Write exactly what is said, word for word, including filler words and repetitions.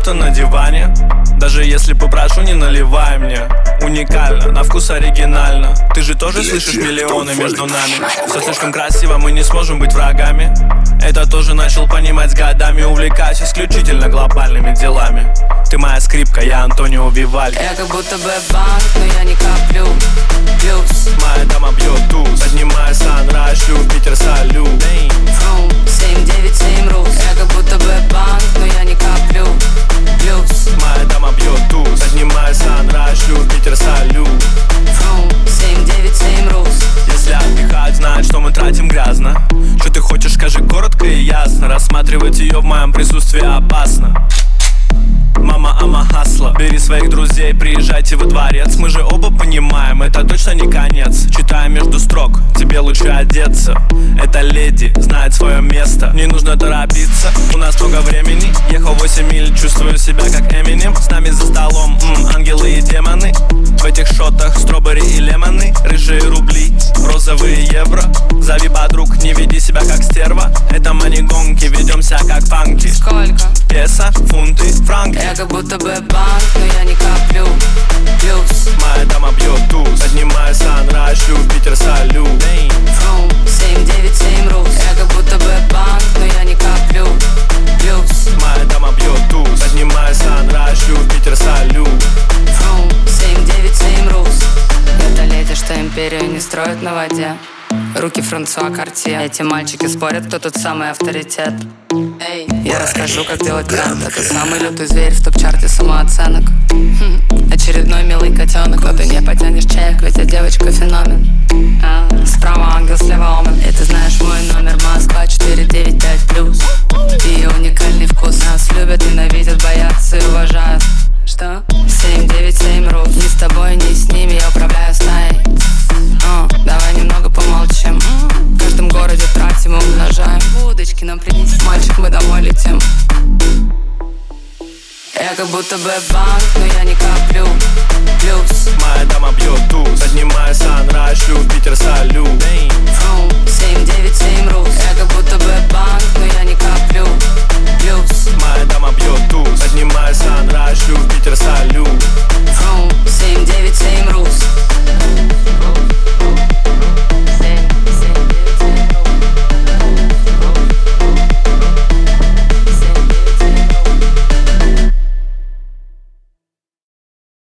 будто на диване. Даже если попрошу, не наливай мне. Уникально, на вкус оригинально. Ты же тоже Для слышишь тех, миллионы кто между валит. нами. Все слишком красиво, мы не сможем быть врагами. Это тоже начал понимать с годами. Увлекаюсь исключительно глобальными делами. Ты моя скрипка, я Антонио Вивальди. Я как будто бы банк, но я не коплю. Плюс Моя дама бьет туз. Поднимаю санрайз, Юпитер, салют. Фрум, семь девять семь рус. Я как будто бы банк, но я не коплю. Плюс Моя дама бьет туз. Поднимаю санрайз, Юпитер, салют. Фрум, семь девять семь рус. Если отдыхать, знать, что мы тратим грязно. Что ты хочешь, скажи коротко и ясно. Рассматривать ее в моем присутствии опасно. Мама, ама, хасла. Бери своих друзей, приезжайте во дворец. Мы же оба понимаем, это точно не конец. Читая между строк, тебе лучше одеться. Эта леди знает свое место. Не нужно торопиться, у нас много времени. Ехал восемь миль, чувствую себя как Эминем. С нами за столом, м, ангелы и демоны. В этих шотах стробери и лемоны. Рыжие рубли, розовые евро. Зови подруг, не веди себя как стерва. Это мани-гонки, ведемся как панки. Сколько? Песо, фунты, франки. Я как будто бы банк, но я не коплю. Плюс Моя дама бьет туз. Поднимаю санрайз, Юпитер, салют. Фрум, семь девять семь рус. Я как будто бы банк, но я не коплю. Плюс Моя дама бьет туз. Поднимаю санрайз, Юпитер, салют. Фрум, семь девять семь рус. Это леди, что империю не строит на воде. Руки Франсуа Картье. Эти мальчики спорят, кто тут самый авторитет. Эй, я расскажу, как делать тренд. Это самый лютый зверь в топ-чарте самооценок. Хм, очередной милый котенок, но ты не потянешь чек, ведь я девочка феномен. А, справа ангел, слева омен. И ты знаешь мой номер, Москва четыре девять пять плюс. Ее уникальный вкус. Нас любят, ненавидят, боятся и уважают. Что? семь девять семь рус. Ни с тобой, ни с ними, я управляю стаей. О, давай немного помолчим. В каждом городе тратим и умножаем. Удочки нам принеси. Мальчик, мы домой летим. Я как будто бы банк, но я не коплю.